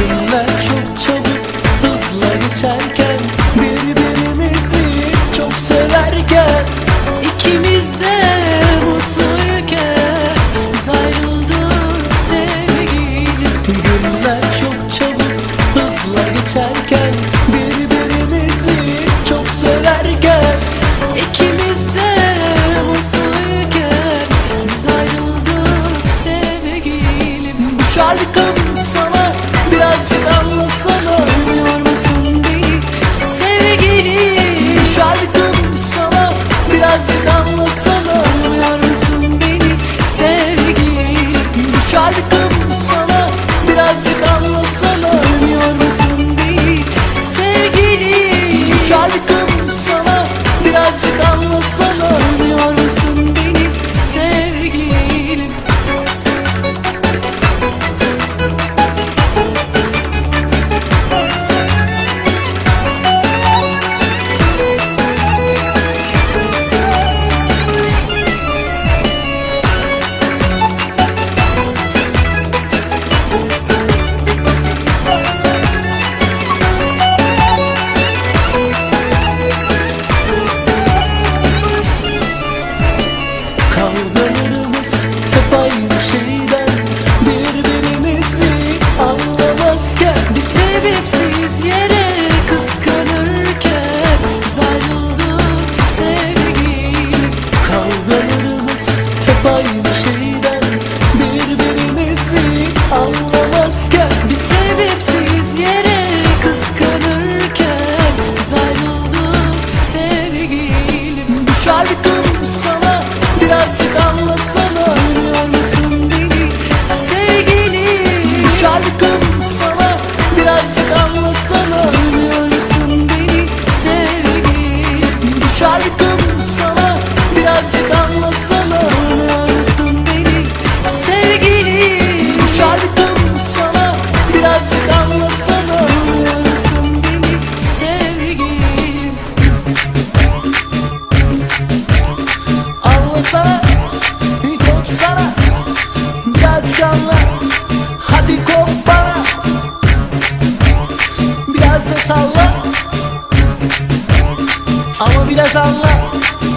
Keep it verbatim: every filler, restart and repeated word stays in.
Günler çok çabuk hızla geçerken, birbirimizi çok severken, ikimiz de mutluyken biz ayrıldık sevgilim. Günler çok çabuk hızla geçerken, birbirimizi çok severken, ikimiz de mutluyken biz ayrıldık sevgilim. Bu şarkım sana birazcık anlasana, anlıyor musun beni sevgilim? Bu şarkım sana birazcık anlasana, anlıyor musun beni sevgilim? Bu şarkım sana birazcık anlasana, anlıyor musun beni sevgilim? Bu şarkım sana birazcık anlasana, anlıyor musun beni sevgilim? Kavgalarımız hep aynı şeyden, birbirimizi anlamazken, bir sebepsiz yere kıskanırken biz ayrıldık sevgilim. Kavgalarımız hep aynı şeyden, birbirimizi anlamazken, bir sebepsiz yere kıskanırken biz ayrıldık sevgilim. Bu şarkım sana birazcık anlasana, anlıyor musun beni sevgilim? Bu şarkım sana birazcık anlasana, anlıyor musun beni sevgilim? Bu şarkım sana birazcık anlasana, anlıyor musun beni sevgilim? Bu şarkım sana birazcık anlasana, anlıyor musun beni sevgilim? Anlasana, kopsana, birazcık anla, hadi kop bana, biraz da salla, ama biraz anla.